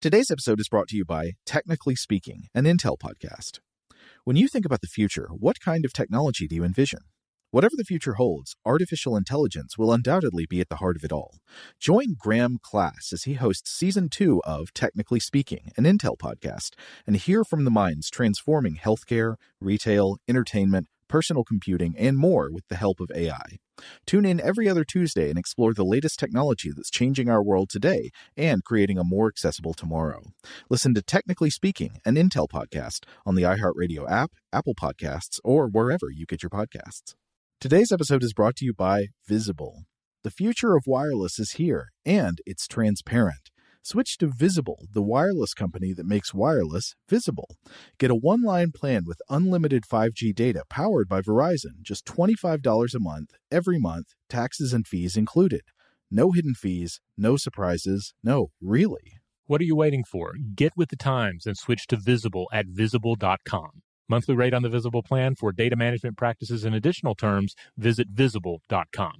Today's episode is brought to you by Technically Speaking, an Intel podcast. When you think about the future, what kind of technology do you envision? Whatever the future holds, artificial intelligence will undoubtedly be at the heart of it all. Join Graham Class as he hosts Season 2 of Technically Speaking, an Intel podcast, and hear from the minds transforming healthcare, retail, entertainment, personal computing, and more with the help of AI. Tune in every other Tuesday and explore the latest technology that's changing our world today and creating a more accessible tomorrow. Listen to Technically Speaking, an Intel podcast on the iHeartRadio app, Apple Podcasts, or wherever you get your podcasts. Today's episode is brought to you by Visible. The future of wireless is here, and it's transparent. Switch to Visible, the wireless company that makes wireless visible. Get a one-line plan with unlimited 5G data powered by Verizon, just $25 a month, every month, taxes and fees included. No hidden fees, no surprises, no, really. What are you waiting for? Get with the times and switch to Visible at Visible.com. Monthly rate on the Visible plan for data management practices and additional terms, visit Visible.com.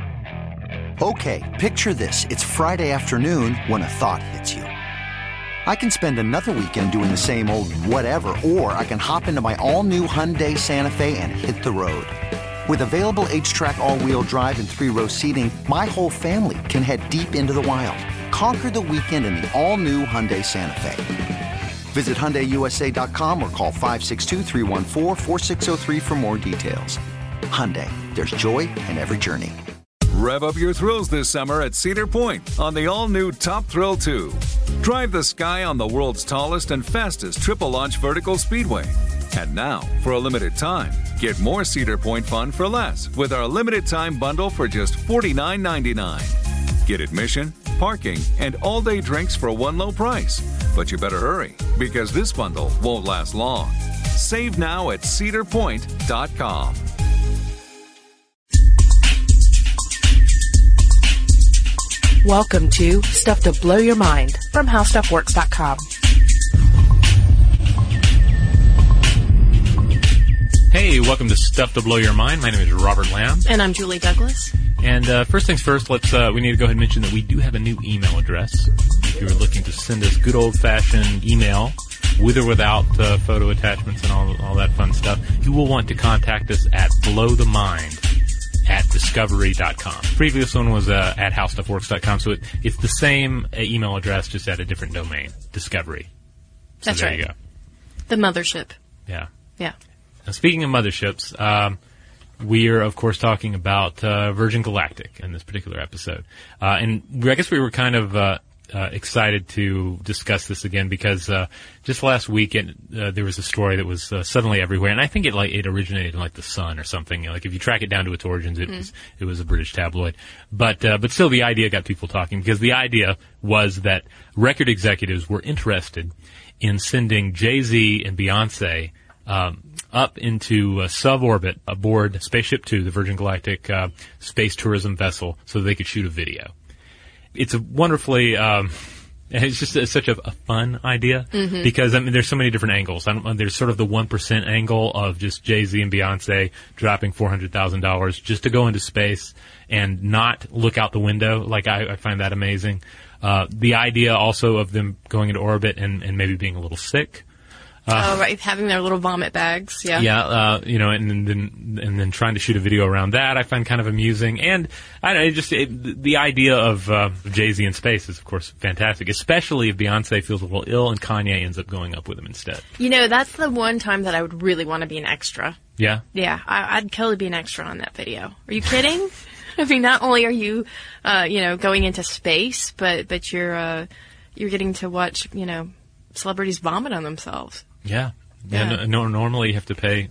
Okay, picture this. It's Friday afternoon when a thought hits you. I can spend another weekend doing the same old whatever, or I can hop into my all-new Hyundai Santa Fe and hit the road. With available H-Track all-wheel drive and 3-row seating, my whole family can head deep into the wild. Conquer the weekend in the all-new Hyundai Santa Fe. Visit HyundaiUSA.com or call 562-314-4603 for more details. Hyundai, there's joy in every journey. Rev up your thrills this summer at Cedar Point on the all-new Top Thrill 2. Drive the sky on the world's tallest and fastest triple-launch vertical speedway. And now, for a limited time, get more Cedar Point fun for less with our limited-time bundle for just $49.99. Get admission, parking, and all-day drinks for one low price. But you better hurry, because this bundle won't last long. Save now at cedarpoint.com. Welcome to Stuff to Blow Your Mind from HowStuffWorks.com. Hey, welcome to Stuff to Blow Your Mind. My name is Robert Lamb. And I'm Julie Douglas. And first things first, we need to go ahead and mention that we do have a new email address. If you're looking to send us good old-fashioned email, with or without photo attachments and all that fun stuff, you will want to contact us at blowthemind@discovery.com. Previous one was at howstuffworks.com, so it's the same email address, just at a different domain, Discovery. So that's there right. You go. The mothership. Yeah. Yeah. Now, speaking of motherships, we are, of course, talking about Virgin Galactic in this particular episode. And I guess we were kind of excited to discuss this again because just last week there was a story that was suddenly everywhere, and I think it originated in the Sun or something. If you track it down to its origins, it was a British tabloid. But still, the idea got people talking because the idea was that record executives were interested in sending Jay-Z and Beyonce up into suborbit aboard Spaceship Two, the Virgin Galactic space tourism vessel, so they could shoot a video. It's a wonderfully, it's just such a fun idea because there's so many different angles. There's sort of the 1% angle of just Jay-Z and Beyonce dropping $400,000 just to go into space and not look out the window. I find that amazing. The idea also of them going into orbit and maybe being a little sick. Right, having their little vomit bags, yeah. Yeah, and then trying to shoot a video around that I find kind of amusing. And I don't know, the idea of Jay-Z in space is, of course, fantastic, especially if Beyonce feels a little ill and Kanye ends up going up with him instead. That's the one time that I would really want to be an extra. Yeah? Yeah, I'd totally be an extra on that video. Are you kidding? I mean, not only are you, going into space, but you're getting to watch, celebrities vomit on themselves. Yeah. Normally you have to pay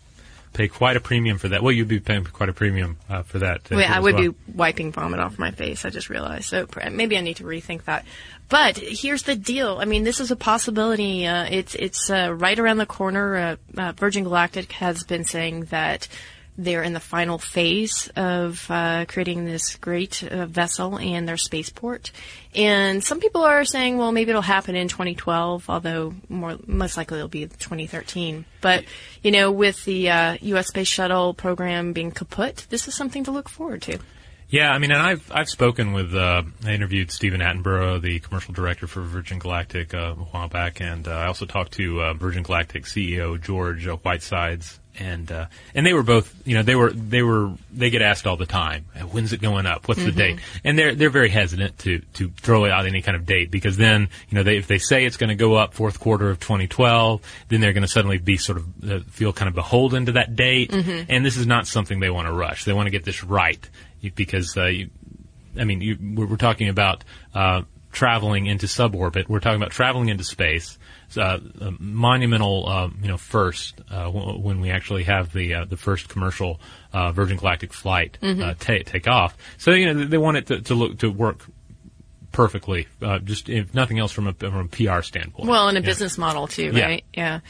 quite a premium for that. Well, you'd be paying quite a premium for that. Wait, I would be wiping vomit off my face. I just realized. So maybe I need to rethink that. But here's the deal. I mean, this is a possibility. It's right around the corner. Virgin Galactic has been saying that they're in the final phase of creating this great vessel and their spaceport. And some people are saying, well, maybe it'll happen in 2012, although most likely it'll be 2013. But, with the U.S. Space Shuttle program being kaput, this is something to look forward to. Yeah, I mean, and I've spoken with, I interviewed Stephen Attenborough, the commercial director for Virgin Galactic, a while back, and I also talked to Virgin Galactic CEO George Whitesides, and they were both, they get asked all the time, when's it going up? What's the date? And they're very hesitant to throw out any kind of date, because then, if they say it's going to go up fourth quarter of 2012, then they're going to suddenly be sort of feel kind of beholden to that date, and this is not something they want to rush. They want to get this right. Because, we're talking about traveling into suborbit. We're talking about traveling into space. A monumental, first when we actually have the first commercial Virgin Galactic flight take off. So they want it to work perfectly, just if nothing else from a PR standpoint. Well, and a business model too, right? Yeah.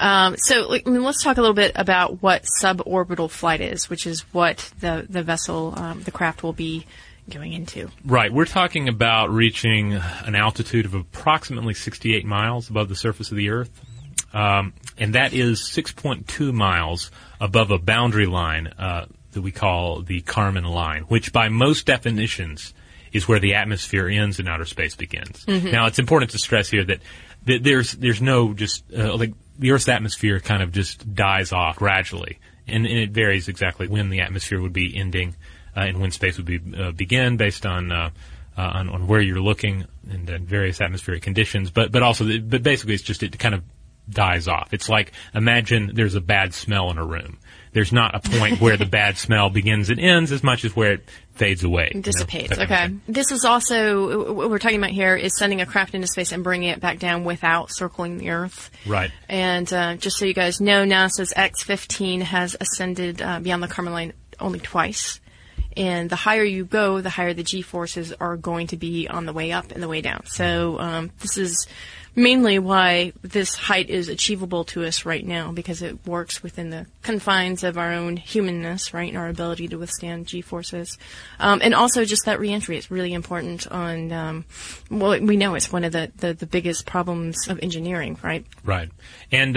Let's talk a little bit about what suborbital flight is, which is what the vessel, the craft will be going into. Right. We're talking about reaching an altitude of approximately 68 miles above the surface of the Earth. And that is 6.2 miles above a boundary line that we call the Kármán line, which by most definitions is where the atmosphere ends and outer space begins. Now, it's important to stress here that there's no just the Earth's atmosphere kind of just dies off gradually, and it varies exactly when the atmosphere would be ending and when space would be begin based on where you're looking and various atmospheric conditions. But basically it's just it kind of dies off. It's like, imagine there's a bad smell in a room. There's not a point where the bad smell begins and ends as much as where it fades away. Dissipates, okay. This is also, what we're talking about here is sending a craft into space and bringing it back down without circling the Earth. Right. And just so you guys know, NASA's X-15 has ascended beyond the Kármán line only twice. And the higher you go, the higher the G-forces are going to be on the way up and the way down. So this is mainly why this height is achievable to us right now, because it works within the confines of our own humanness, right, and our ability to withstand G-forces. And also just that reentry is really important on, we know it's one of the biggest problems of engineering, right? Right. And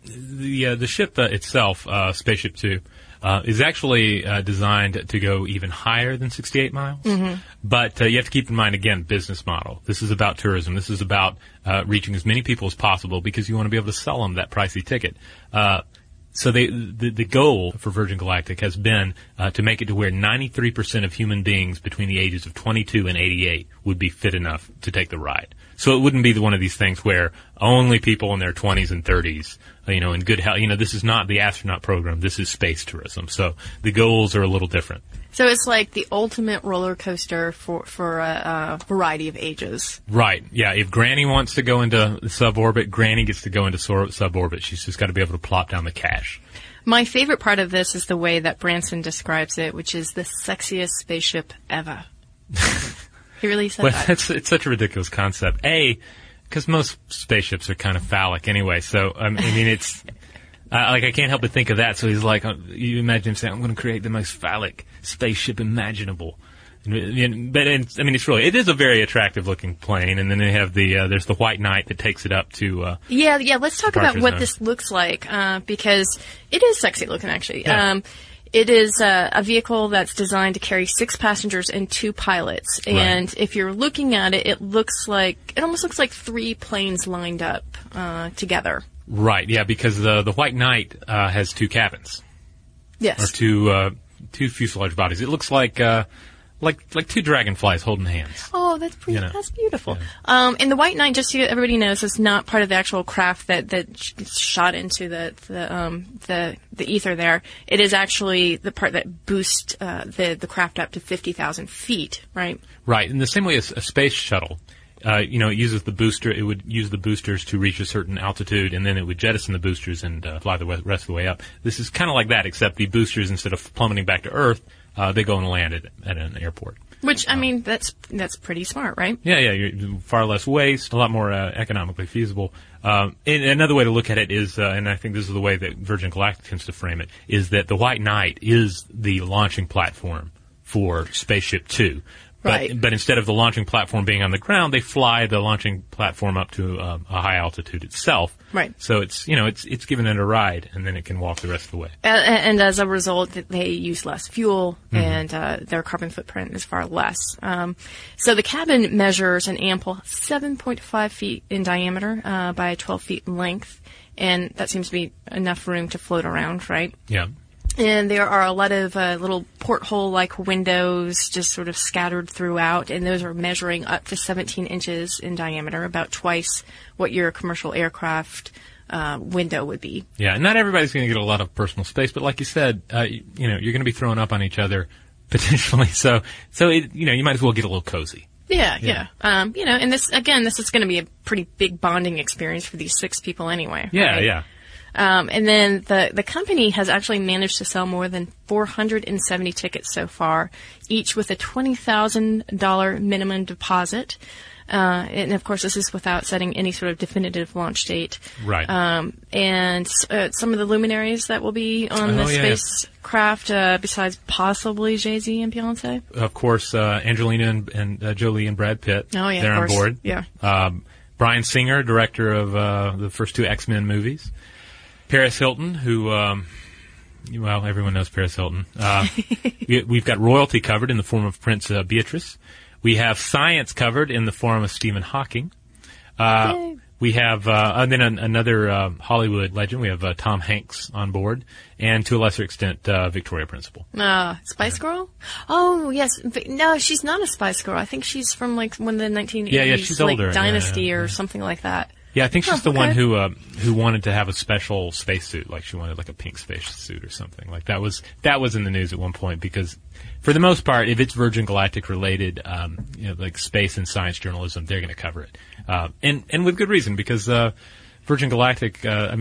the ship itself, Spaceship Two, is actually designed to go even higher than 68 miles. But you have to keep in mind, again, business model. This is about tourism. This is about reaching as many people as possible because you want to be able to sell them that pricey ticket. So the goal for Virgin Galactic has been to make it to where 93% of human beings between the ages of 22 and 88 would be fit enough to take the ride. So it wouldn't be one of these things where only people in their 20s and 30s, in good health. This is not the astronaut program. This is space tourism. So the goals are a little different. So it's like the ultimate roller coaster for a variety of ages. Right. Yeah. If Granny wants to go into suborbit, Granny gets to go into suborbit. She's just got to be able to plop down the cash. My favorite part of this is the way that Branson describes it, which is the sexiest spaceship ever. He really said that. It's such a ridiculous concept. Because most spaceships are kind of phallic anyway. So, it's... I can't help but think of that. So he's like, you imagine him saying, I'm going to create the most phallic spaceship imaginable. But it's really, it is a very attractive looking plane. And then they have there's the White Knight that takes it up to, Yeah, let's talk about what this looks like, because it is sexy looking actually. Yeah. It is a vehicle that's designed to carry 6 passengers and 2 pilots. And if you're looking at it, it almost looks like 3 planes lined up, together. Right, yeah, because the White Knight has 2 cabins. Yes. Or 2 fuselage bodies. It looks like 2 dragonflies holding hands. Oh, that's pretty. That's beautiful. Yeah. And the White Knight, just so everybody knows, is not part of the actual craft that shot into the ether there. It is actually the part that boosts the craft up to 50,000 feet. Right. Right. In the same way as a space shuttle. It uses the booster. It would use the boosters to reach a certain altitude, and then it would jettison the boosters and fly the rest of the way up. This is kind of like that, except the boosters, instead of plummeting back to Earth, they go and land at an airport. Which, that's pretty smart, right? Yeah, far less waste, a lot more economically feasible. And another way to look at it is, and I think this is the way that Virgin Galactic tends to frame it, is that the White Knight is the launching platform for Spaceship Two. Right. But instead of the launching platform being on the ground, they fly the launching platform up to a high altitude itself. Right. So it's giving it a ride, and then it can walk the rest of the way. And as a result, they use less fuel, and their carbon footprint is far less. So the cabin measures an ample 7.5 feet in diameter by 12 feet in length, and that seems to be enough room to float around, right? Yeah. And there are a lot of little porthole-like windows just sort of scattered throughout, and those are measuring up to 17 inches in diameter, about twice what your commercial aircraft window would be. Yeah, not everybody's going to get a lot of personal space, but like you said, you're going to be throwing up on each other potentially, so you might as well get a little cozy. Yeah. And this is going to be a pretty big bonding experience for these 6 people anyway. Yeah, right? yeah. And then the company has actually managed to sell more than 470 tickets so far, each with a $20,000 minimum deposit. And of course, this is without setting any sort of definitive launch date. Right. And some of the luminaries that will be on the spacecraft, besides possibly Jay-Z and Beyonce. Of course, Angelina and Jolie and Brad Pitt. Oh, yeah, they're of on course. board. Yeah. Brian Singer, director of the first 2 X-Men movies. Paris Hilton, who, everyone knows Paris Hilton. We've got royalty covered in the form of Prince Beatrice. We have science covered in the form of Stephen Hawking. We have and then another Hollywood legend. We have Tom Hanks on board, and to a lesser extent, Victoria Principal. Spice Girl? Oh, yes. No, she's not a Spice Girl. I think she's from like one of the 1980s, yeah, she's older. Dynasty or something like that. Yeah, I think she's the one who wanted to have a special spacesuit, like she wanted like a pink spacesuit or something. Like that was in the news at one point, because for the most part, if it's Virgin Galactic related, like space and science journalism, they're going to cover it, and with good reason, because Virgin Galactic,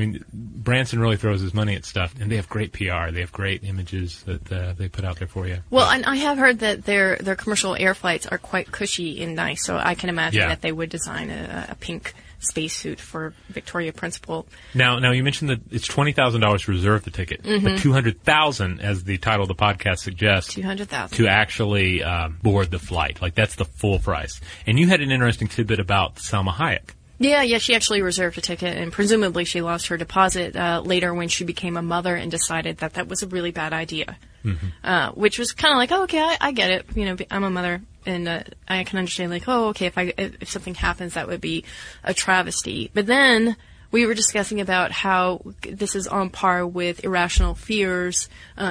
Branson really throws his money at stuff, and they have great PR, they have great images that they put out there for you. Well, and I have heard that their commercial air flights are quite cushy and nice, so I can imagine that they would design a pink spacesuit for Victoria Principal. Now you mentioned that it's $20,000 to reserve the ticket, but $200,000, as the title of the podcast suggests, $200,000 to actually board the flight. Like that's the full price. And you had an interesting tidbit about Salma Hayek. Yeah, she actually reserved a ticket, and presumably she lost her deposit later when she became a mother and decided that was a really bad idea. Which was kind of like, okay, I get it. I'm a mother, and I can understand, like, okay, if something happens, that would be a travesty. But then we were discussing about how this is on par with irrational fears,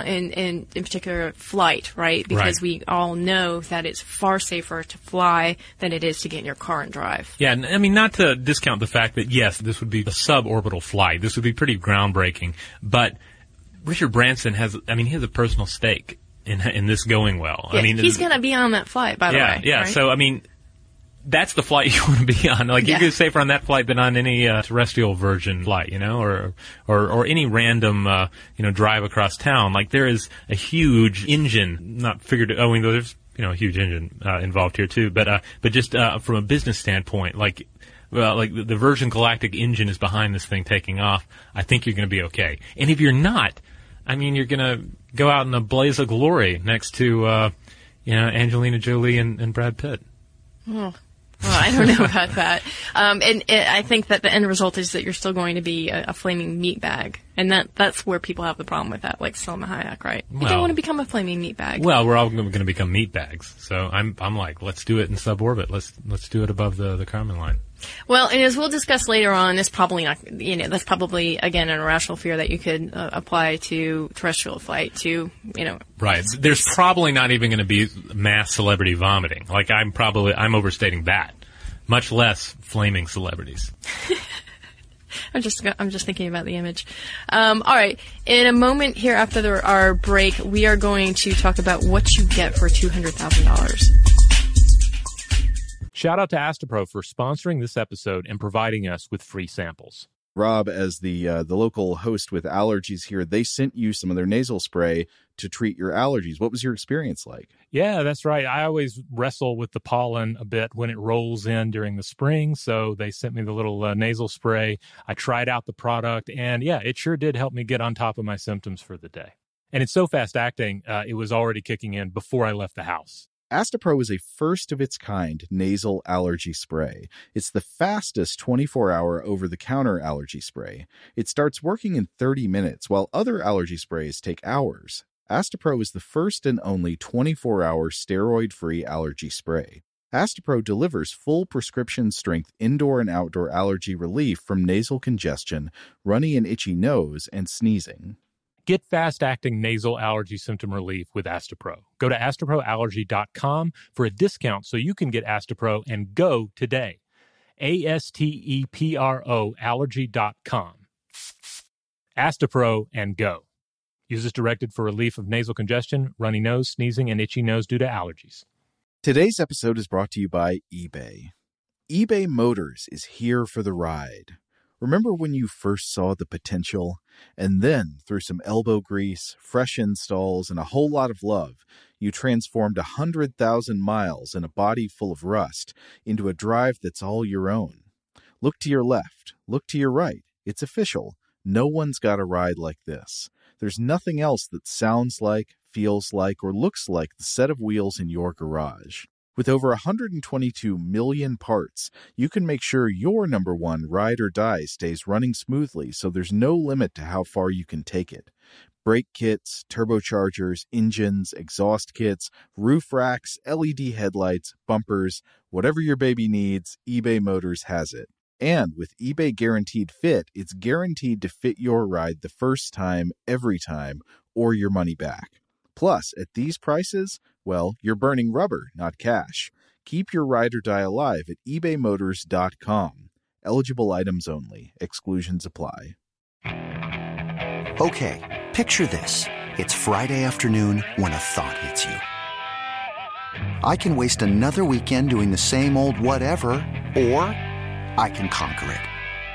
in particular flight, right? Because we all know that it's far safer to fly than it is to get in your car and drive. Yeah, I mean, not to discount the fact that, yes, this would be a suborbital flight. This would be pretty groundbreaking, but Richard Branson has a personal stake in this going well. Yeah, he's going to be on that flight, by the way. Yeah, right? So, that's the flight you want to be on. Like, you're safer on that flight than on any terrestrial Virgin flight, or any random, drive across town. Like, there is a huge engine, not figured, there's, a huge engine involved here too, but just from a business standpoint, like the Virgin Galactic engine is behind this thing taking off, I think you're going to be okay. And if you're not, you're going to go out in a blaze of glory next to, Angelina Jolie and Brad Pitt. Oh. Well, I don't know about that. And I think that the end result is that you're still going to be a flaming meatbag. And that's where people have the problem with that, like Salma Hayek, right? You don't want to become a flaming meatbag. Well, we're all going to become meatbags. So I'm like, let's do it in suborbit. Let's do it above the Kármán line. Well, and as we'll discuss later on, it's probably not, that's probably, again, an irrational fear that you could apply to terrestrial flight to, Right. There's probably not even going to be mass celebrity vomiting. Like, I'm overstating that. Much less flaming celebrities. I'm just thinking about the image. All right. In a moment here after our break, we are going to talk about what you get for $200,000. Shout out to Astapro for sponsoring this episode and providing us with free samples. Rob, as the local host with allergies here, they sent you some of their nasal spray to treat your allergies. What was your experience like? Yeah, that's right. I always wrestle with the pollen a bit when it rolls in during the spring, so they sent me the little nasal spray. I tried out the product, and yeah, it sure did help me get on top of my symptoms for the day. And it's so fast acting, it was already kicking in before I left the house. Astepro is a first-of-its-kind nasal allergy spray. It's the fastest 24-hour over-the-counter allergy spray. It starts working in 30 minutes, while other allergy sprays take hours. Astepro is the first and only 24-hour steroid-free allergy spray. Astepro delivers full prescription-strength indoor and outdoor allergy relief from nasal congestion, runny and itchy nose, and sneezing. Get fast-acting nasal allergy symptom relief with Astepro. Go to asteproallergy.com for a discount so you can get Astepro and go today. ASTEPRO allergy.com. Astepro and go. Use as directed for relief of nasal congestion, runny nose, sneezing, and itchy nose due to allergies. Today's episode is brought to you by eBay. eBay Motors is here for the ride. Remember when you first saw the potential? And then, through some elbow grease, fresh installs, and a whole lot of love, you transformed 100,000 miles and a body full of rust into a drive that's all your own. Look to your left. Look to your right. It's official. No one's got a ride like this. There's nothing else that sounds like, feels like, or looks like the set of wheels in your garage. With over 122 million parts, you can make sure your number one ride or die stays running smoothly so there's no limit to how far you can take it. Brake kits, turbochargers, engines, exhaust kits, roof racks, LED headlights, bumpers, whatever your baby needs, eBay Motors has it. And with eBay Guaranteed Fit, it's guaranteed to fit your ride the first time, every time, or your money back. Plus, at these prices, well, you're burning rubber, not cash. Keep your ride or die alive at ebaymotors.com. Eligible items only. Exclusions apply. Okay, picture this. It's Friday afternoon when a thought hits you. I can waste another weekend doing the same old whatever, or I can conquer it.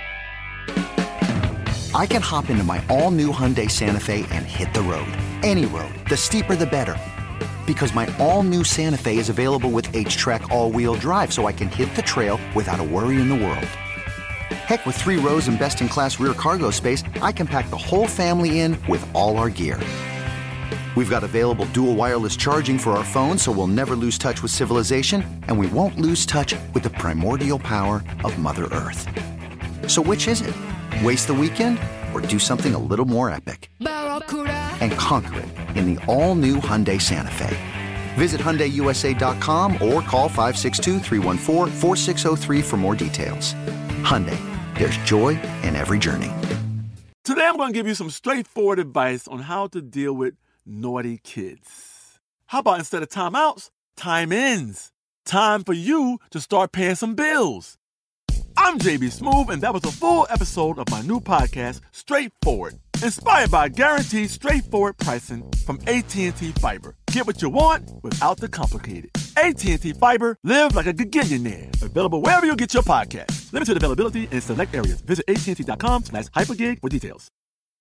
I can hop into my all-new Hyundai Santa Fe and hit the road. Any road. The steeper, the better. Because my all-new Santa Fe is available with H-Track all-wheel drive, so I can hit the trail without a worry in the world. Heck, with 3 rows and best-in-class rear cargo space, I can pack the whole family in with all our gear. We've got available dual wireless charging for our phones, so we'll never lose touch with civilization, and we won't lose touch with the primordial power of Mother Earth. So which is it? Waste the weekend or do something a little more epic? And conquer it in the all-new Hyundai Santa Fe. Visit HyundaiUSA.com or call 562-314-4603 for more details. Hyundai, there's joy in every journey. Today I'm going to give you some straightforward advice on how to deal with naughty kids. How about instead of timeouts, time-ins? Time for you to start paying some bills. I'm JB Smoove, and that was a full episode of my new podcast, Straightforward, inspired by guaranteed straightforward pricing from AT&T Fiber. Get what you want without the complicated. AT&T Fiber, live like a gigillionaire. Available wherever you get your podcast. Limited availability in select areas. Visit AT&T.com/hypergig for details.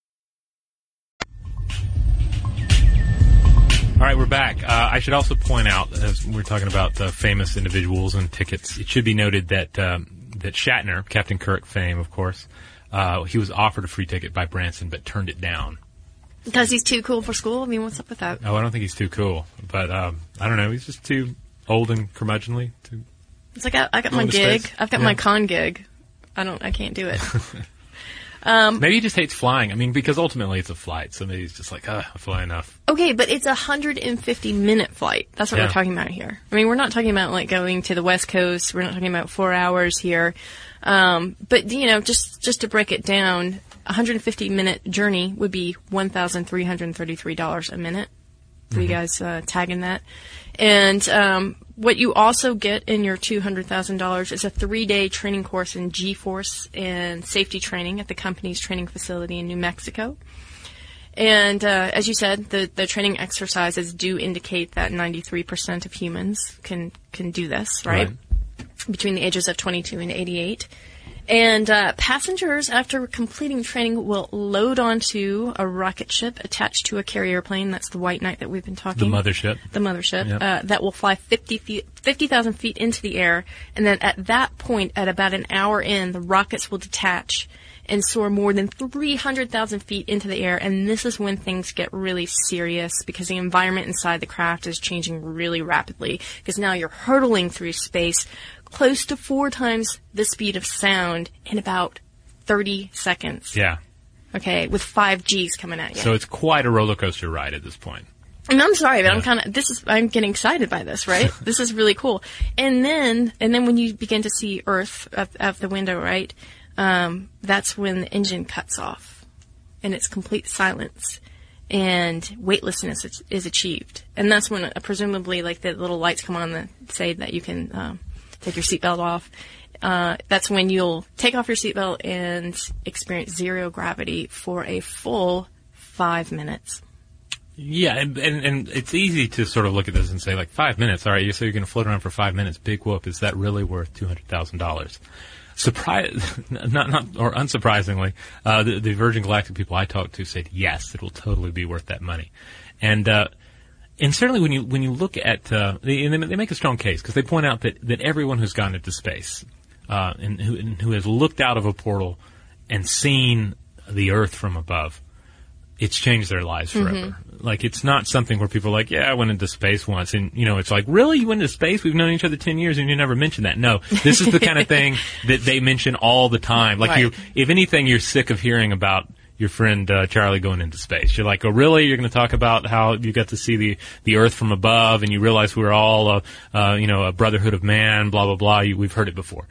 All right, we're back. I should also point out, as we're talking about famous individuals and tickets, it should be noted that that Shatner, Captain Kirk fame, of course, he was offered a free ticket by Branson but turned it down. Because he's too cool for school? I mean, what's up with that? Oh, I don't think he's too cool. But I don't know. He's just too old and curmudgeonly. It's like I got my gig. Space. I've got my con gig. I can't do it. Maybe he just hates flying. I mean, because ultimately it's a flight. So maybe he's just like, I fly enough. Okay, but it's a 150-minute flight. That's what we're talking about here. I mean, we're not talking about like going to the West Coast. We're not talking about 4 hours here. But just to break it down, a 150-minute journey would be $1,333 a minute. For you guys tagging that. And what you also get in your $200,000 is a 3-day training course in G-Force and safety training at the company's training facility in New Mexico. And as you said, the training exercises do indicate that 93% of humans can do this, right? Between the ages of 22 and 88. And passengers, after completing training, will load onto a rocket ship attached to a carrier plane. That's the White Knight that we've been talking. The mothership. The mothership. Yep. That will fly 50,000 feet into the air. And then at that point, at about an hour in, the rockets will detach and soar more than 300,000 feet into the air. And this is when things get really serious because the environment inside the craft is changing really rapidly. Because now you're hurtling through space close to 4 times the speed of sound in about 30 seconds. Yeah. Okay, with 5 Gs coming at you. So it's quite a roller coaster ride at this point. And I'm sorry, but I'm getting excited by this, right? This is really cool. And then when you begin to see Earth out the window, right? That's when the engine cuts off and it's complete silence and weightlessness is achieved. And that's when presumably like the little lights come on that say that you can, take your seatbelt off. That's when you'll take off your seatbelt and experience zero gravity for a full 5 minutes. Yeah, and it's easy to sort of look at this and say, like, 5 minutes, all right, so you're going to float around for 5 minutes, big whoop, is that really worth $200,000? Or unsurprisingly, the Virgin Galactic people I talked to said, yes, it will totally be worth that money. And certainly when you look at, they make a strong case, because they point out that everyone who's gone into space, and who has looked out of a portal and seen the Earth from above, it's changed their lives forever. Mm-hmm. Like, it's not something where people are like, yeah, I went into space once. And, it's like, really? You went into space? We've known each other 10 years and you never mentioned that. No, this is the kind of thing that they mention all the time. Like, right. If anything, you're sick of hearing about your friend Charlie going into space. You're like, oh, really? You're going to talk about how you got to see the Earth from above and you realize we're all, a brotherhood of man, blah, blah, blah. We've heard it before.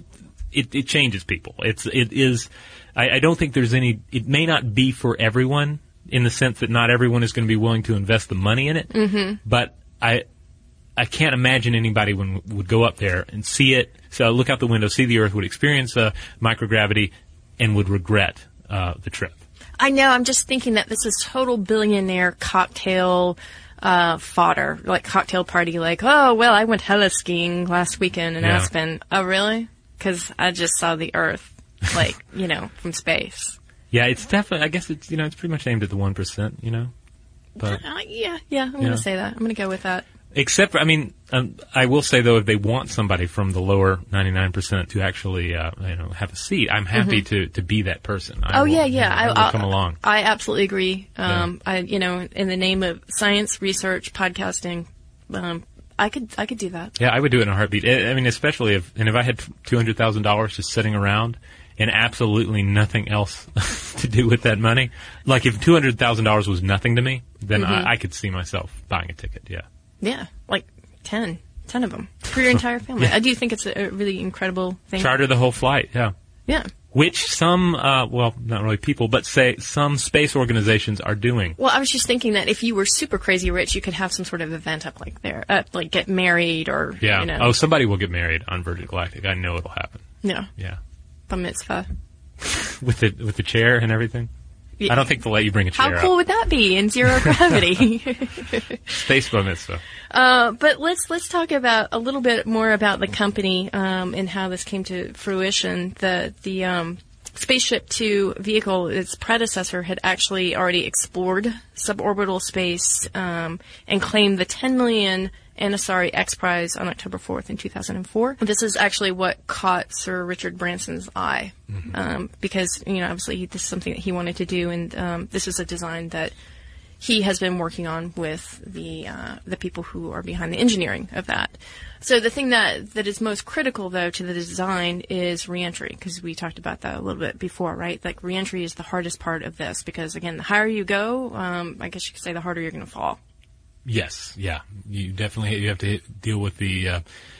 It changes people. It is... I don't think there's it may not be for everyone in the sense that not everyone is going to be willing to invest the money in it. Mm-hmm. But I can't imagine anybody would go up there and see it, so look out the window, see the Earth, would experience microgravity, and would regret the trip. I know. I'm just thinking that this is total billionaire cocktail fodder, like cocktail party, like, oh, well, I went hella skiing last weekend in Aspen. Oh, really? Because I just saw the Earth. Like, from space. Yeah, it's definitely, I guess it's, it's pretty much aimed at the 1%, But, yeah, I'm going to say that. I'm going to go with that. Except, I will say, though, if they want somebody from the lower 99% to actually, have a seat, I'm happy to be that person. I will come along. I absolutely agree. In the name of science, research, podcasting, I could do that. Yeah, I would do it in a heartbeat. Especially if I had $200,000 just sitting around and absolutely nothing else to do with that money. Like, if $200,000 was nothing to me, then I could see myself buying a ticket, yeah. Yeah, like 10 of them for your entire family. I do think it's a really incredible thing. Charter the whole flight, yeah. Yeah. Which some, not really people, but say some space organizations are doing. Well, I was just thinking that if you were super crazy rich, you could have some sort of event up like there, like get married or, Oh, somebody will get married on Virgin Galactic. I know it'll happen. Yeah. Yeah. Bar mitzvah. with the chair and everything? Yeah. I don't think they'll let you bring a chair How cool would that be in zero gravity? Space bar mitzvah. But let's talk about a little bit more about the company and how this came to fruition. The Spaceship Two vehicle, its predecessor, had actually already explored suborbital space and claimed the 10 million Anasari X Prize on October 4th in 2004. This is actually what caught Sir Richard Branson's eye, because obviously this is something that he wanted to do, and this is a design that he has been working on with the people who are behind the engineering of that. So the thing that is most critical, though, to the design is reentry, because we talked about that a little bit before, right? Like, reentry is the hardest part of this, because, again, the higher you go, I guess you could say the harder you're going to fall. Yes, yeah. You definitely have to deal with the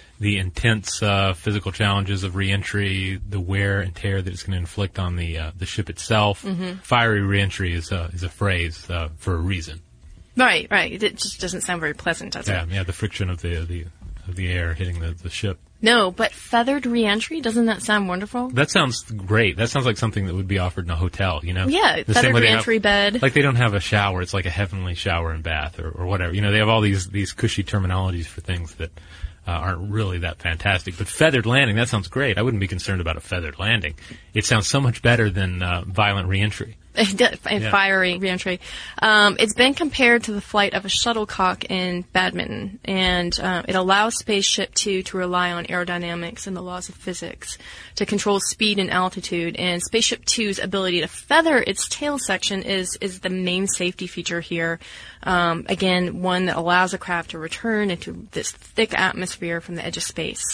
intense physical challenges of reentry, the wear and tear that it's going to inflict on the ship itself. Mm-hmm. Fiery reentry is a phrase for a reason. Right. It just doesn't sound very pleasant, does it? Yeah. The friction of the air hitting the ship. No, but feathered reentry, doesn't that sound wonderful? That sounds great. That sounds like something that would be offered in a hotel, Yeah, the feathered reentry bed. Like, they don't have a shower. It's like a heavenly shower and bath or whatever. They have all these cushy terminologies for things that aren't really that fantastic. But feathered landing, that sounds great. I wouldn't be concerned about a feathered landing. It sounds so much better than violent reentry. Fiery reentry. It's been compared to the flight of a shuttlecock in badminton, and it allows Spaceship Two to rely on aerodynamics and the laws of physics to control speed and altitude. And Spaceship Two's ability to feather its tail section is the main safety feature here. Again, one that allows a craft to return into this thick atmosphere from the edge of space.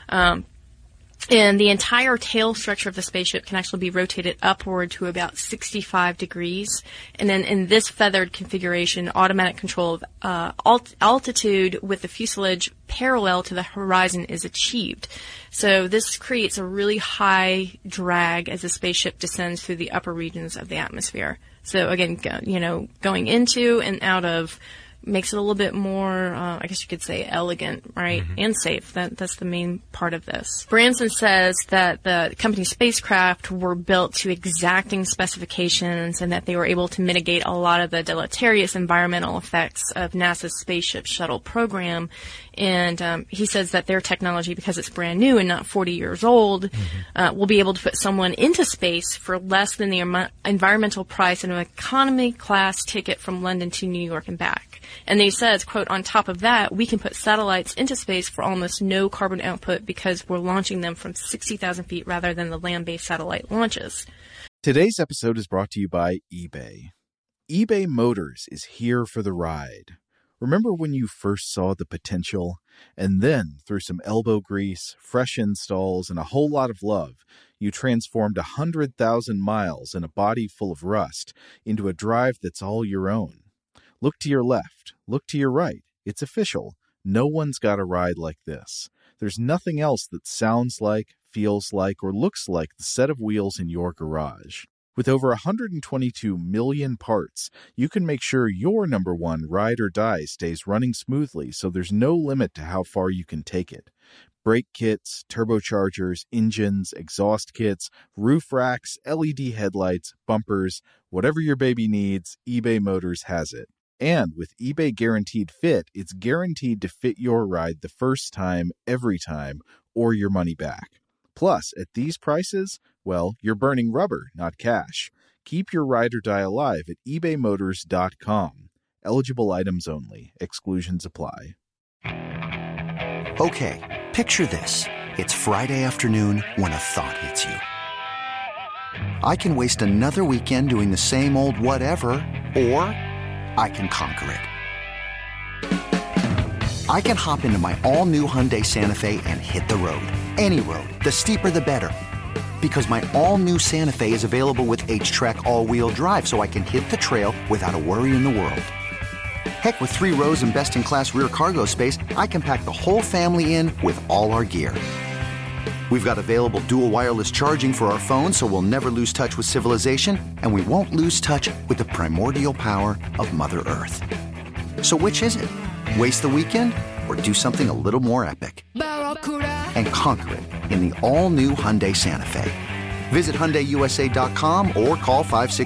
And the entire tail structure of the spaceship can actually be rotated upward to about 65 degrees. And then in this feathered configuration, automatic control of altitude with the fuselage parallel to the horizon is achieved. So this creates a really high drag as the spaceship descends through the upper regions of the atmosphere. So again, going into and out of makes it a little bit more, I guess you could say, elegant, right, and safe. That's the main part of this. Branson says that the company's spacecraft were built to exacting specifications and that they were able to mitigate a lot of the deleterious environmental effects of NASA's Spaceship Shuttle program. And he says that their technology, because it's brand new and not 40 years old, will be able to put someone into space for less than the environmental price of an economy class ticket from London to New York and back. And he says, quote, on top of that, we can put satellites into space for almost no carbon output because we're launching them from 60,000 feet rather than the land-based satellite launches. Today's episode is brought to you by eBay. eBay Motors is here for the ride. Remember when you first saw the potential? And then, through some elbow grease, fresh installs, and a whole lot of love, you transformed 100,000 miles and a body full of rust into a drive that's all your own. Look to your left. Look to your right. It's official. No one's got a ride like this. There's nothing else that sounds like, feels like, or looks like the set of wheels in your garage. With over 122 million parts, you can make sure your number one ride or die stays running smoothly so there's no limit to how far you can take it. Brake kits, turbochargers, engines, exhaust kits, roof racks, LED headlights, bumpers, whatever your baby needs, eBay Motors has it. And with eBay Guaranteed Fit, it's guaranteed to fit your ride the first time, every time, or your money back. Plus, at these prices, well, you're burning rubber, not cash. Keep your ride or die alive at ebaymotors.com. Eligible items only. Exclusions apply. Okay, picture this. It's Friday afternoon when a thought hits you. I can waste another weekend doing the same old whatever, or I can conquer it. I can hop into my all-new Hyundai Santa Fe and hit the road. Any road. The steeper, the better. Because my all-new Santa Fe is available with H-Track all-wheel drive, so I can hit the trail without a worry in the world. Heck, with 3 rows and best-in-class rear cargo space, I can pack the whole family in with all our gear. We've got available dual wireless charging for our phones, so we'll never lose touch with civilization, and we won't lose touch with the primordial power of Mother Earth. So which is it? Waste the weekend or do something a little more epic? And conquer it in the all-new Hyundai Santa Fe. Visit HyundaiUSA.com or call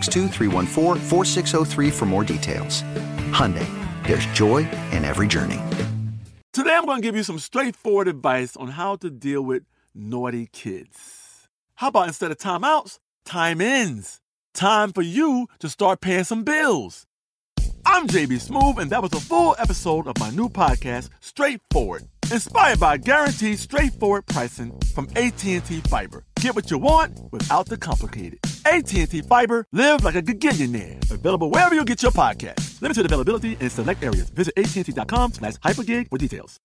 562-314-4603 for more details. Hyundai, there's joy in every journey. Today I'm going to give you some straightforward advice on how to deal with naughty kids. How about instead of timeouts, time-ins? Time for you to start paying some bills. I'm JB Smoove, and that was a full episode of my new podcast, Straightforward, inspired by guaranteed straightforward pricing from AT&T Fiber. Get what you want without the complicated. AT&T Fiber, live like a gigillionaire. Available wherever you get your podcast. Limited availability in select areas. Visit AT&T.com/hypergig for details.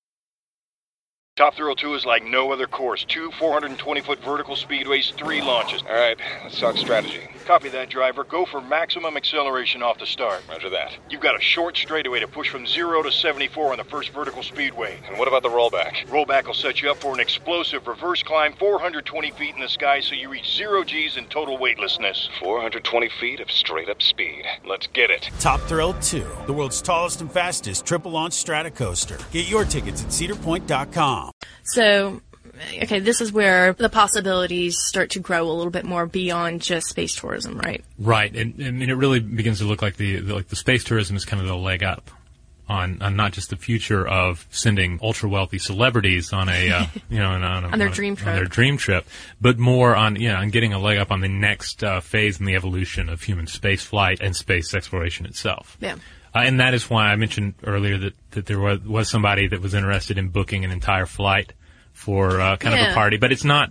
Top Thrill 2 is like no other course. 2 420-foot vertical speedways, 3 launches. All right, let's talk strategy. Copy that, driver. Go for maximum acceleration off the start. Roger that. You've got a short straightaway to push from 0 to 74 on the first vertical speedway. And what about the rollback? Rollback will set you up for an explosive reverse climb 420 feet in the sky so you reach 0 G's in total weightlessness. 420 feet of straight-up speed. Let's get it. Top Thrill 2, the world's tallest and fastest triple-launch Stratocoaster. Get your tickets at cedarpoint.com. So, okay, this is where the possibilities start to grow a little bit more beyond just space tourism, right? Right, and I mean, it really begins to look like the space tourism is kind of the leg up on not just the future of sending ultra wealthy celebrities on a on their dream trip, but more on on getting a leg up on the next phase in the evolution of human space flight and space exploration itself. Yeah. And that is why I mentioned earlier that there was somebody that was interested in booking an entire flight for kind of a party, but it's not.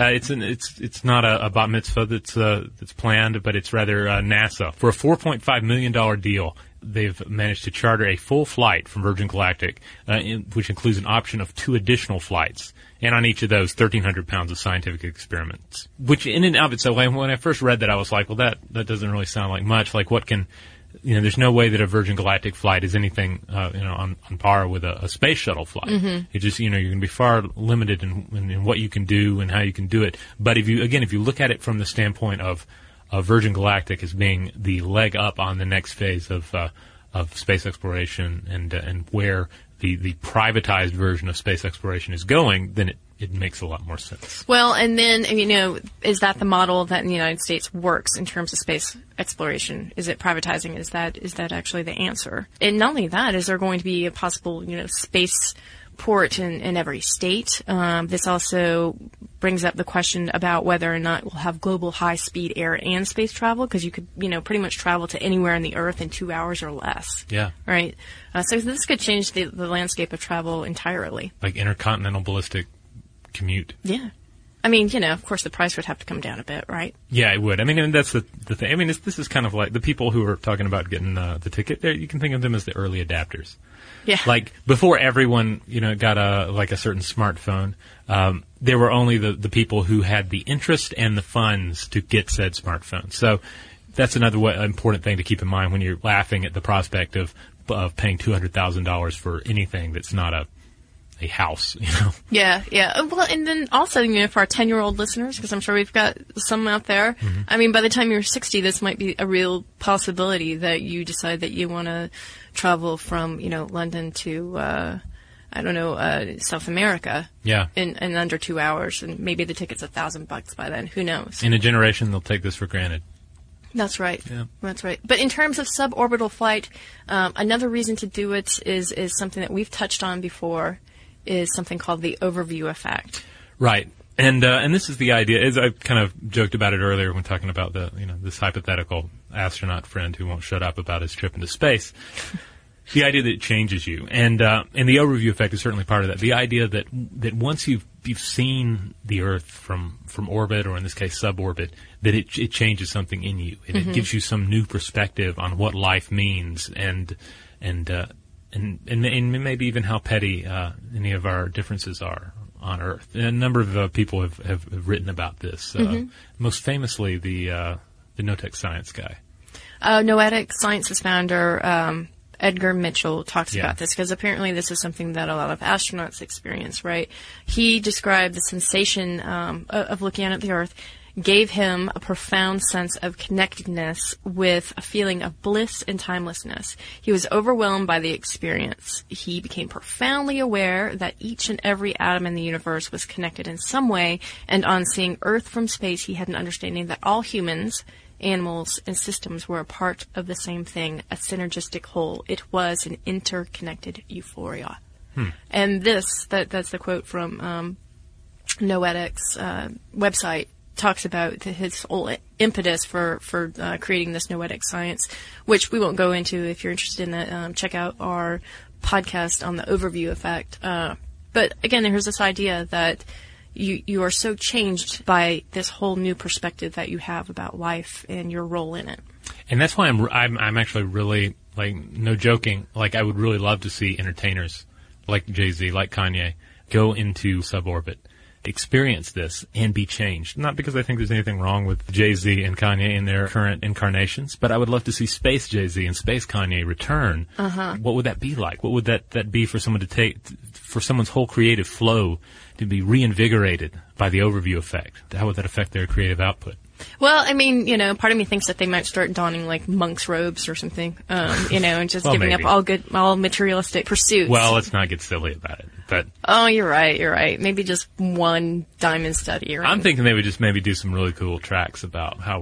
It's not a bat mitzvah that's planned, but it's rather NASA for a $4.5 million deal. They've managed to charter a full flight from Virgin Galactic, which includes an option of 2 additional flights, and on each of those, 1,300 pounds of scientific experiments. Which, in and of itself, when I first read that, I was like, well, that doesn't really sound like much. Like, what can there's no way that a Virgin Galactic flight is anything, on par with a space shuttle flight. Mm-hmm. It just, you're going to be far limited in what you can do and how you can do it. But if you look at it from the standpoint of Virgin Galactic as being the leg up on the next phase of space exploration and where the privatized version of space exploration is going, then it makes a lot more sense. Well, and then, is that the model that in the United States works in terms of space exploration? Is it privatizing? Is that actually the answer? And not only that, is there going to be a possible, space port in every state? This also brings up the question about whether or not we'll have global high-speed air and space travel, because you could, pretty much travel to anywhere on the Earth in 2 hours or less. Yeah. Right? So this could change the landscape of travel entirely. Like intercontinental ballistic commute. Yeah. Of course the price would have to come down a bit, right? Yeah, it would. And that's the thing. This is kind of like the people who are talking about getting the ticket there. You can think of them as the early adapters. Yeah. Like before everyone, got a certain smartphone, there were only the people who had the interest and the funds to get said smartphone. So that's another important thing to keep in mind when you're laughing at the prospect of paying $200,000 for anything that's not a house, Yeah. Well, and then also, for our 10-year-old listeners, because I'm sure we've got some out there, mm-hmm. By the time you're 60, this might be a real possibility that you decide that you want to travel from, London to, South America. Yeah. In under 2 hours, and maybe the ticket's $1,000 by then. Who knows? In a generation, they'll take this for granted. That's right. Yeah. That's right. But in terms of suborbital flight, another reason to do it is something that we've touched on before, is something called the overview effect. Right. And this is the idea, as I kind of joked about it earlier when talking about this hypothetical astronaut friend who won't shut up about his trip into space. The idea that it changes you. And the overview effect is certainly part of that. The idea that once you've seen the Earth from orbit, or in this case suborbit, that it changes something in you. And mm-hmm. It gives you some new perspective on what life means and maybe even how petty any of our differences are on Earth. And a number of people have written about this. Mm-hmm. Most famously, the Notex Science guy. Noetic Science's founder, Edgar Mitchell, talks about this, because apparently this is something that a lot of astronauts experience, right? He described the sensation of looking out at the Earth gave him a profound sense of connectedness with a feeling of bliss and timelessness. He was overwhelmed by the experience. He became profoundly aware that each and every atom in the universe was connected in some way, and on seeing Earth from space, he had an understanding that all humans, animals, and systems were a part of the same thing, a synergistic whole. It was an interconnected euphoria. And that's the quote from Noetic's website. Talks about his whole impetus for creating this noetic science, which we won't go into. If you're interested in that, check out our podcast on the overview effect. But again, there's this idea that you are so changed by this whole new perspective that you have about life and your role in it. And that's why I'm actually really, like, no joking, like I would really love to see entertainers like Jay-Z, like Kanye, go into suborbit, experience this, and be changed. Not because I think there's anything wrong with Jay-Z and Kanye in their current incarnations, but I would love to see Space Jay-Z and Space Kanye return. What would that be like? What would that be for someone to take, for someone's whole creative flow to be reinvigorated by the overview effect? How would that affect their creative output? Well, I mean, part of me thinks that they might start donning like monk's robes or something, and just giving maybe. up all materialistic pursuits. Well, let's not get silly about it. But oh, you're right. Maybe just one diamond study. Right? I'm thinking they would just maybe do some really cool tracks about how we're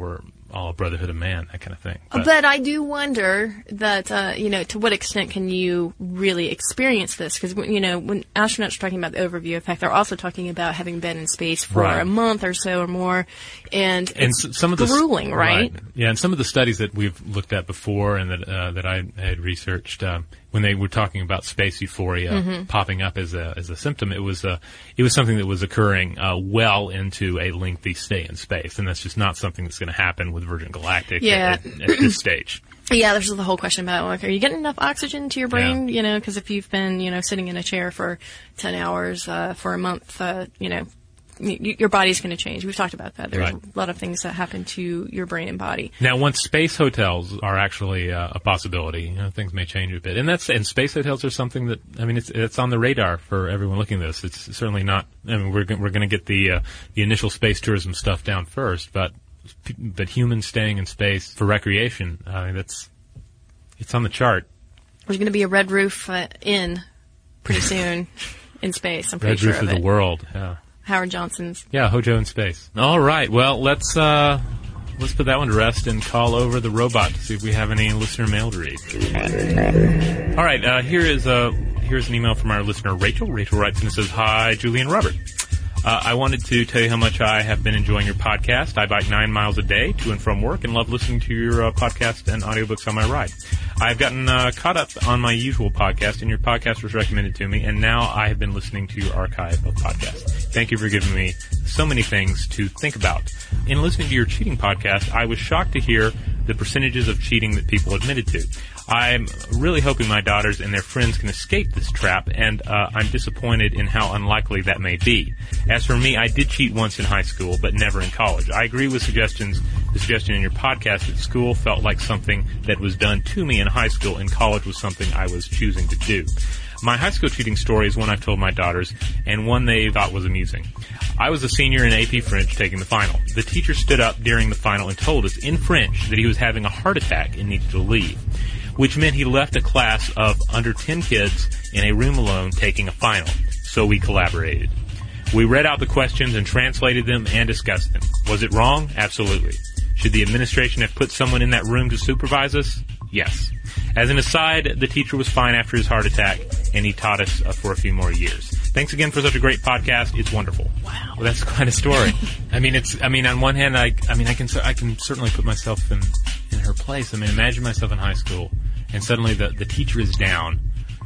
all Brotherhood of Man, that kind of thing. But I do wonder that, to what extent can you really experience this? Because, when astronauts are talking about the overview effect, they're also talking about having been in space for a month or so or more, and it's some of grueling, right? Yeah, and some of the studies that we've looked at before and that I had researched, when they were talking about space euphoria popping up as a symptom, it was something that was occurring well into a lengthy stay in space, and that's just not something that's going to happen with Virgin Galactic at this stage. Yeah, there's the whole question about, like, are you getting enough oxygen to your brain? Because if you've been, sitting in a chair for 10 hours for a month, your body's going to change. We've talked about that. There's a lot of things that happen to your brain and body. Now, once space hotels are actually a possibility, things may change a bit. And space hotels are something that, it's on the radar for everyone looking at this. It's certainly not, we're going to get the initial space tourism stuff down first, but humans staying in space for recreation, it's on the chart. There's going to be a Red Roof Inn pretty soon in space. I'm pretty sure Red Roof of the world, yeah. Howard Johnson's. Yeah, Hojo in space. All right, well, let's put that one to rest and call over the robot to see if we have any listener mail to read. All right, here's an email from our listener, Rachel. Rachel writes and says, "Hi, Julie and Robert. I wanted to tell you how much I have been enjoying your podcast. I bike 9 miles a day to and from work and love listening to your podcast and audiobooks on my ride. I've gotten caught up on my usual podcast, and your podcast was recommended to me, and now I have been listening to your archive of podcasts. Thank you for giving me so many things to think about. In listening to your cheating podcast, I was shocked to hear the percentages of cheating that people admitted to. I'm really hoping my daughters and their friends can escape this trap, and I'm disappointed in how unlikely that may be. As for me, I did cheat once in high school, but never in college. I agree with the suggestion in your podcast that school felt like something that was done to me in high school, and college was something I was choosing to do. My high school cheating story is one I've told my daughters, and one they thought was amusing. I was a senior in AP French taking the final. The teacher stood up during the final and told us in French that he was having a heart attack and needed to leave, which meant he left a class of under 10 kids in a room alone taking a final. So we collaborated. We read out the questions and translated them and discussed them. Was it wrong? Absolutely. Should the administration have put someone in that room to supervise us? Yes. As an aside, the teacher was fine after his heart attack, and he taught us for a few more years. Thanks again for such a great podcast. It's wonderful. Wow. Well, that's quite a story. On one hand, I can certainly put myself in her place. Imagine myself in high school, and suddenly the teacher is down,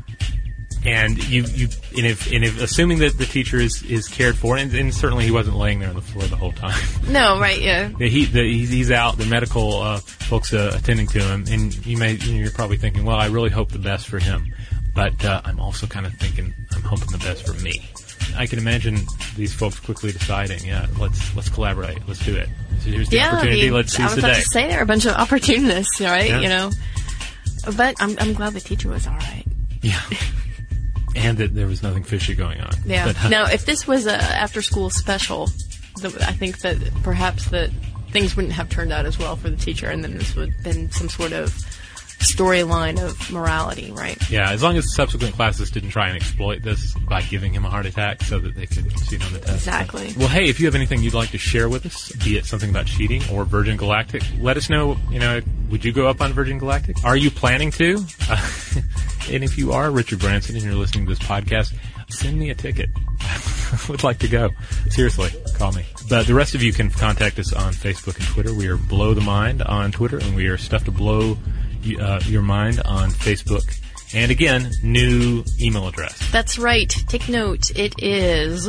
and if assuming that the teacher is cared for, and certainly he wasn't laying there on the floor the whole time. No, right? Yeah. He's out. The medical folks attending to him, and you're probably thinking, well, I really hope the best for him, but I'm also kind of thinking I'm hoping the best for me. I can imagine these folks quickly deciding, let's collaborate, let's do it. So here's the opportunity. Let's seize the day. I was about to say they're a bunch of opportunists, right? Yeah. But I'm glad the teacher was all right. Yeah. And that there was nothing fishy going on. Yeah. Now, if this was a after-school special, I think that perhaps that things wouldn't have turned out as well for the teacher, and then this would have been some sort of storyline of morality, right? Yeah, as long as subsequent classes didn't try and exploit this by giving him a heart attack so that they could cheat on the test. Exactly. Well, hey, if you have anything you'd like to share with us, be it something about cheating or Virgin Galactic, let us know. Would you go up on Virgin Galactic? Are you planning to? And if you are Richard Branson and you're listening to this podcast, send me a ticket. I would like to go. Seriously, call me. But the rest of you can contact us on Facebook and Twitter. We are Blow the Mind on Twitter, and we are Stuff to Blow Your Mind on Facebook. And again, new email address. That's right. Take note. It is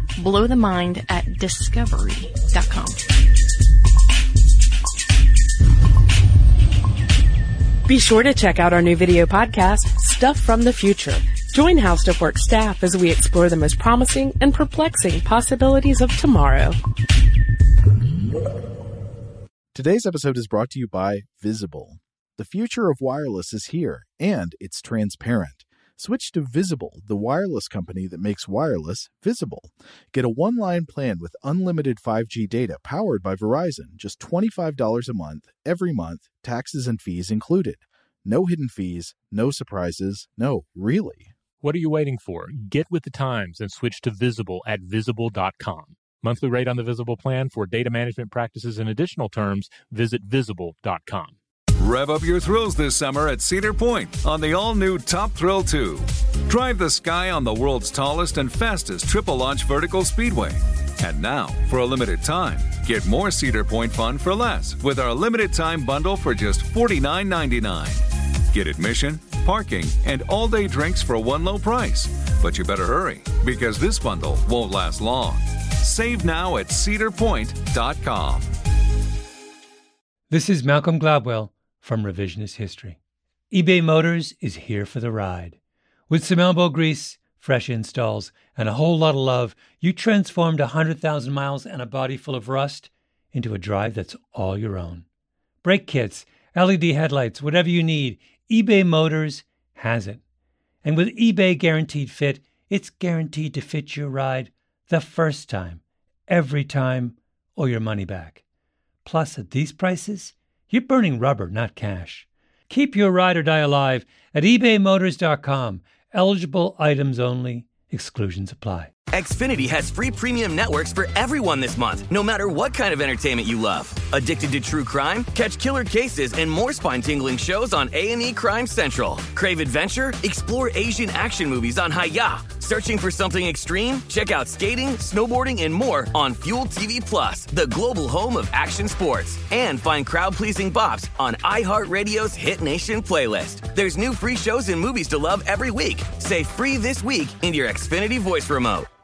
blowthemind@discovery.com. Be sure to check out our new video podcast, Stuff from the Future. Join HowStuffWorks staff as we explore the most promising and perplexing possibilities of tomorrow. Today's episode is brought to you by Visible. The future of wireless is here, and it's transparent. Switch to Visible, the wireless company that makes wireless visible. Get a one-line plan with unlimited 5G data powered by Verizon, just $25 a month, every month, taxes and fees included. No hidden fees, no surprises, no, really. What are you waiting for? Get with the times and switch to Visible at Visible.com. Monthly rate on the Visible plan. For data management practices and additional terms, visit Visible.com. Rev up your thrills this summer at Cedar Point on the all-new Top Thrill 2. Drive the sky on the world's tallest and fastest triple-launch vertical speedway. And now, for a limited time, get more Cedar Point fun for less with our limited-time bundle for just $49.99. Get admission, parking, and all-day drinks for one low price. But you better hurry, because this bundle won't last long. Save now at cedarpoint.com. This is Malcolm Gladwell from Revisionist History. eBay Motors is here for the ride. With some elbow grease, fresh installs, and a whole lot of love, you transformed 100,000 miles and a body full of rust into a drive that's all your own. Brake kits, LED headlights, whatever you need, eBay Motors has it. And with eBay Guaranteed Fit, it's guaranteed to fit your ride the first time, every time, or your money back. Plus, at these prices, you're burning rubber, not cash. Keep your ride or die alive at ebaymotors.com. Eligible items only. Exclusions apply. Xfinity has free premium networks for everyone this month, no matter what kind of entertainment you love. Addicted to true crime? Catch killer cases and more spine-tingling shows on A&E Crime Central. Crave adventure? Explore Asian action movies on Hi-Ya. Searching for something extreme? Check out skating, snowboarding, and more on Fuel TV Plus, the global home of action sports. And find crowd-pleasing bops on iHeartRadio's Hit Nation playlist. There's new free shows and movies to love every week. Say free this week in your Xfinity voice remote.